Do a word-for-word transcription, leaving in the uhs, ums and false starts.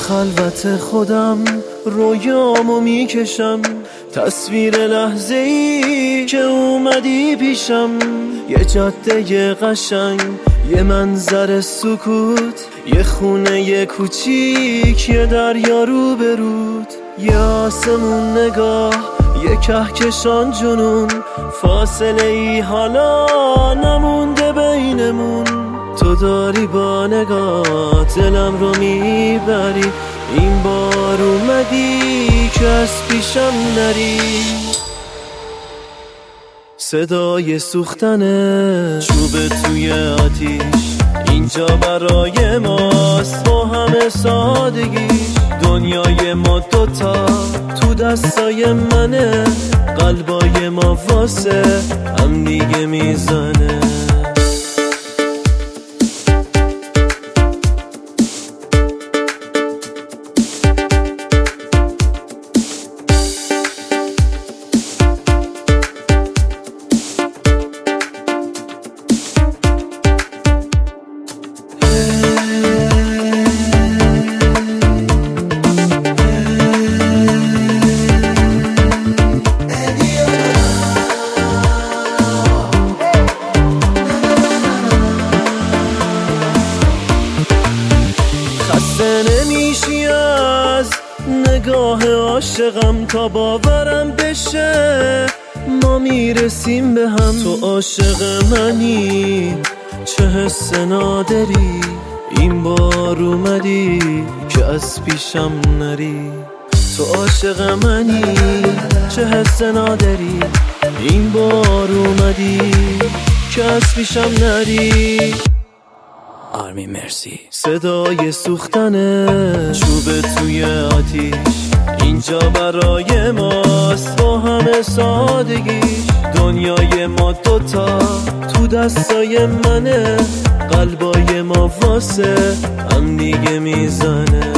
خلوت خودم رویامو میکشم، تصویر لحظه ای که اومدی پیشم. یه جاده قشنگ، یه منظر سکوت، یه خونه یه کوچیک، یه دریا رو برود، یه آسمون نگاه، یه کهکشان جنون. فاصله ای حالا نمونده بینمون، تو داری با نگاه دلم رو میبری. این بار اومدی که از پیشم نری. صدای سوختن چوب توی آتیش اینجا برای ماست، با همه سادگیش. دنیای ما دوتا تو دستای منه، قلبای ما واسه هم دیگه میزنه. نمیشی از نگاه عاشقم تا باورم بشه ما میرسیم به هم. تو عاشق منی، چه حس نادری. این بار اومدی که از پیشم نری. تو عاشق منی، چه حس نادری. این بار اومدی که از پیشم نری. آرمین مرسی. صدای سوختن چوب توی آتیش اینجا برای ماست، با همه سادگیش. دنیای ما دوتا تو دستای منه، قلبای ما واسه هم دیگه میزنه.